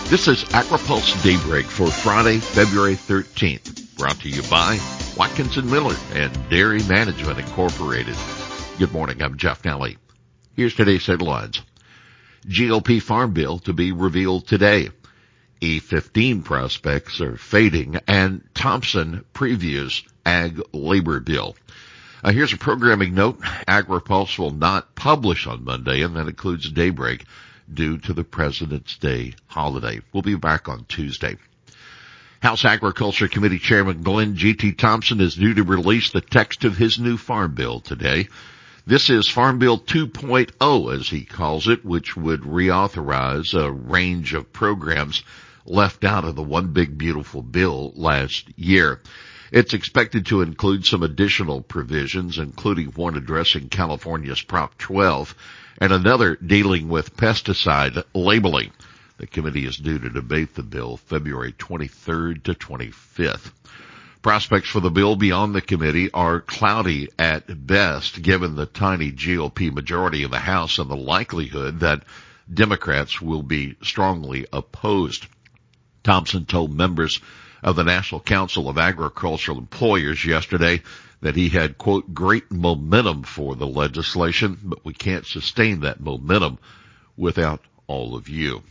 This is AgriPulse Daybreak for Friday, February 13th, brought to you by Watkinson Miller and Dairy Management Incorporated. Good morning, I'm Jeff Nally. Here's today's headlines. GOP Farm Bill to be revealed today. E15 prospects are fading, and Thompson previews Ag Labor Bill. Here's a programming note. AgriPulse will not publish on Monday, and that includes Daybreak, due to the President's Day holiday. We'll be back on Tuesday. House Agriculture Committee Chairman Glenn G.T. Thompson is due to release the text of his new farm bill today. This is Farm Bill 2.0, as he calls it, which would reauthorize a range of programs left out of the One Big Beautiful Bill last year. It's expected to include some additional provisions, including one addressing California's Prop 12 and another dealing with pesticide labeling. The committee is due to debate the bill February 23rd to 25th. Prospects for the bill beyond the committee are cloudy at best, given the tiny GOP majority in the House and the likelihood that Democrats will be strongly opposed. Thompson told members of the National Council of Agricultural Employers yesterday that he had, quote, great momentum for the legislation, but we can't sustain that momentum without all of you.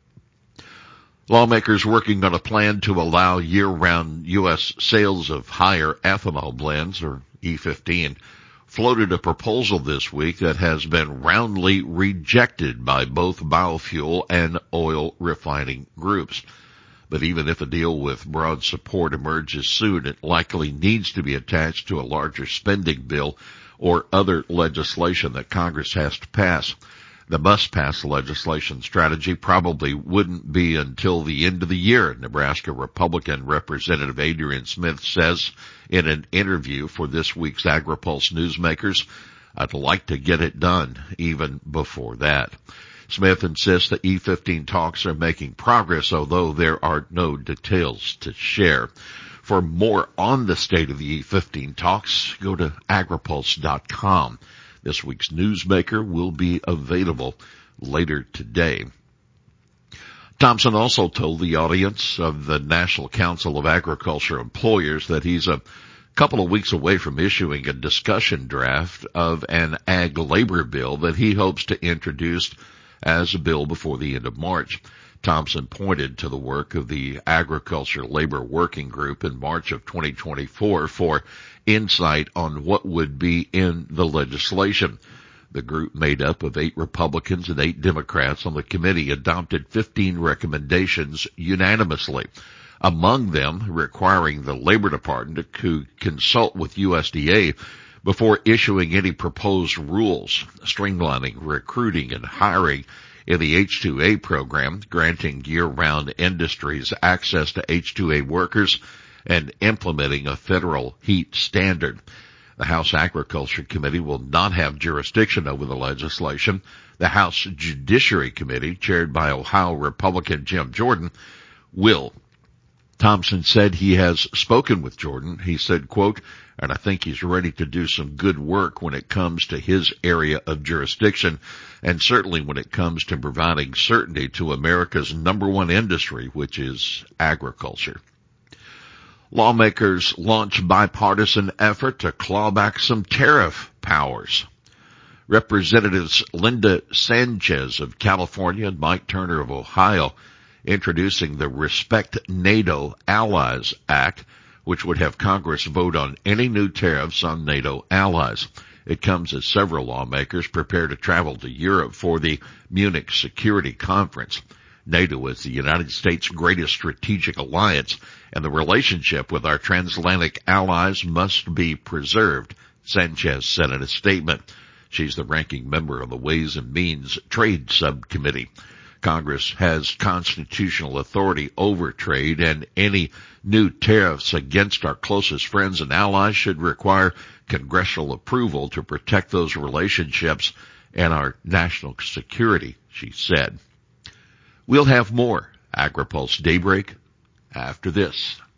Lawmakers working on a plan to allow year-round U.S. sales of higher ethanol blends, or E15, floated a proposal this week that has been roundly rejected by both biofuel and oil refining groups. But even if a deal with broad support emerges soon, it likely needs to be attached to a larger spending bill or other legislation that Congress has to pass. The must-pass legislation strategy probably wouldn't be until the end of the year, Nebraska Republican Representative Adrian Smith says in an interview for this week's AgriPulse Newsmakers. I'd like to get it done even before that. Smith insists that E15 talks are making progress, although there are no details to share. For more on the state of the E15 talks, go to agripulse.com. This week's Newsmaker will be available later today. Thompson also told the audience of the National Council of Agriculture Employers that he's a couple of weeks away from issuing a discussion draft of an ag labor bill that he hopes to introduce as a bill before the end of March. Thompson pointed to the work of the Agriculture Labor Working Group in March of 2024 for insight on what would be in the legislation. The group, made up of 8 Republicans and 8 Democrats on the committee, adopted 15 recommendations unanimously, among them requiring the Labor Department to consult with USDA before issuing any proposed rules, streamlining recruiting and hiring in the H-2A program, granting year-round industries access to H-2A workers, and implementing a federal heat standard. The House Agriculture Committee will not have jurisdiction over the legislation. The House Judiciary Committee, chaired by Ohio Republican Jim Jordan, will. Thompson said he has spoken with Jordan. He said, quote, and I think he's ready to do some good work when it comes to his area of jurisdiction, and certainly when it comes to providing certainty to America's number one industry, which is agriculture. Lawmakers launch bipartisan effort to claw back some tariff powers. Representatives Linda Sanchez of California and Mike Turner of Ohio introducing the Respect NATO Allies Act, which would have Congress vote on any new tariffs on NATO allies. It comes as several lawmakers prepare to travel to Europe for the Munich Security Conference. NATO is the United States' greatest strategic alliance, and the relationship with our transatlantic allies must be preserved, Sanchez said in a statement. She's the ranking member of the Ways and Means Trade Subcommittee. Congress has constitutional authority over trade, and any new tariffs against our closest friends and allies should require congressional approval to protect those relationships and our national security, she said. We'll have more AgriPulse Daybreak after this.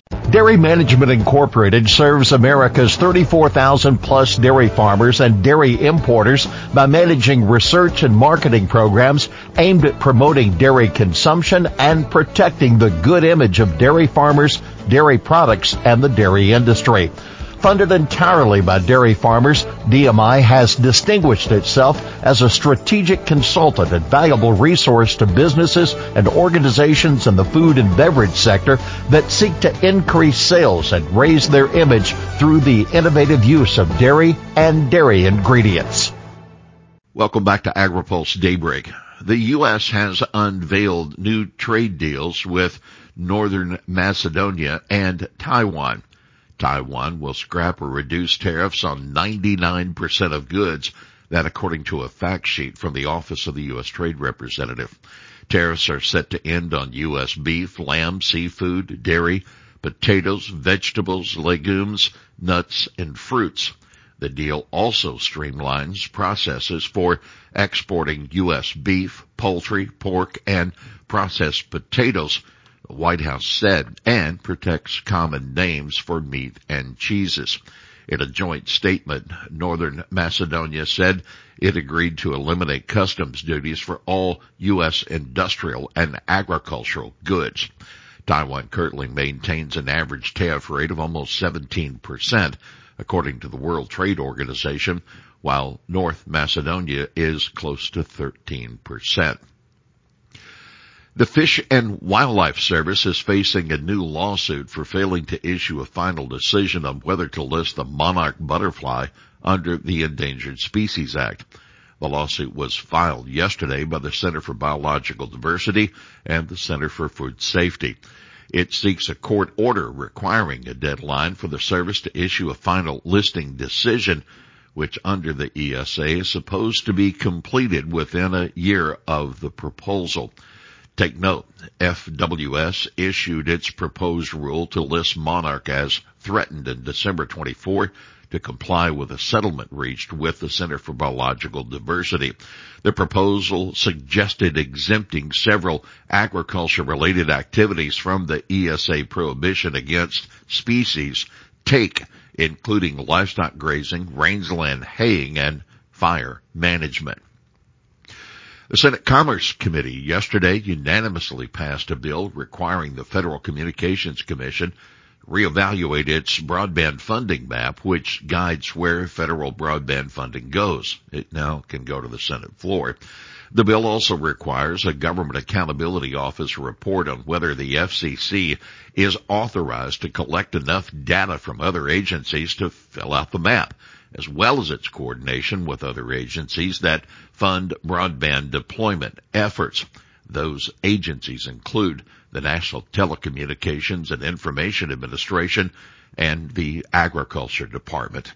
Dairy Management Incorporated serves America's 34,000-plus dairy farmers and dairy importers by managing research and marketing programs aimed at promoting dairy consumption and protecting the good image of dairy farmers, dairy products, and the dairy industry. Funded entirely by dairy farmers, DMI has distinguished itself as a strategic consultant and valuable resource to businesses and organizations in the food and beverage sector that seek to increase sales and raise their image through the innovative use of dairy and dairy ingredients. Welcome back to AgriPulse Daybreak. The U.S. has unveiled new trade deals with Northern Macedonia and Taiwan. Taiwan will scrap or reduce tariffs on 99% of goods, that according to a fact sheet from the Office of the U.S. Trade Representative. Tariffs are set to end on U.S. beef, lamb, seafood, dairy, potatoes, vegetables, legumes, nuts, and fruits. The deal also streamlines processes for exporting U.S. beef, poultry, pork, and processed potatoes, the White House said, and protects common names for meat and cheeses. In a joint statement, Northern Macedonia said it agreed to eliminate customs duties for all U.S. industrial and agricultural goods. Taiwan currently maintains an average tariff rate of almost 17%, according to the World Trade Organization, while North Macedonia is close to 13%. The Fish and Wildlife Service is facing a new lawsuit for failing to issue a final decision on whether to list the monarch butterfly under the Endangered Species Act. The lawsuit was filed yesterday by the Center for Biological Diversity and the Center for Food Safety. It seeks a court order requiring a deadline for the service to issue a final listing decision, which under the ESA is supposed to be completed within a year of the proposal. Take note, FWS issued its proposed rule to list monarch as threatened in December 24 to comply with a settlement reached with the Center for Biological Diversity. The proposal suggested exempting several agriculture-related activities from the ESA prohibition against species take, including livestock grazing, rangeland haying, and fire management. The Senate Commerce Committee yesterday unanimously passed a bill requiring the Federal Communications Commission reevaluate its broadband funding map, which guides where federal broadband funding goes. It now can go to the Senate floor. The bill also requires a Government Accountability Office report on whether the FCC is authorized to collect enough data from other agencies to fill out the map, as well as its coordination with other agencies that fund broadband deployment efforts. Those agencies include the National Telecommunications and Information Administration and the Agriculture Department.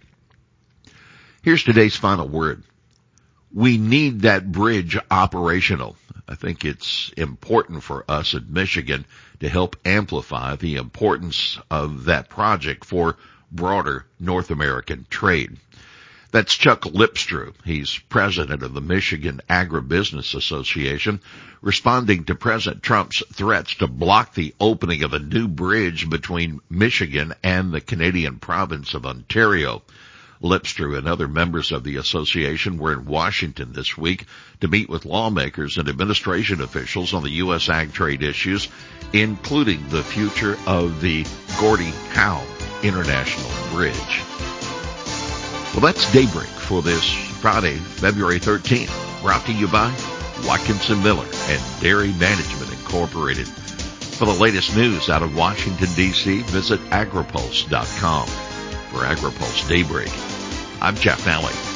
Here's today's final word. We need that bridge operational. I think it's important for us in Michigan to help amplify the importance of that project for broader North American trade. That's Chuck Lipstrew. He's president of the Michigan Agribusiness Association, responding to President Trump's threats to block the opening of a new bridge between Michigan and the Canadian province of Ontario. Lipstrew and other members of the association were in Washington this week to meet with lawmakers and administration officials on the U.S. ag trade issues, including the future of the Gordie Howe International Bridge. Well, that's Daybreak for this Friday, February 13th, brought to you by Watkinson Miller and Dairy Management Incorporated. For the latest news out of Washington, D.C., visit agripulse.com. For AgriPulse Daybreak, I'm Jeff Nally.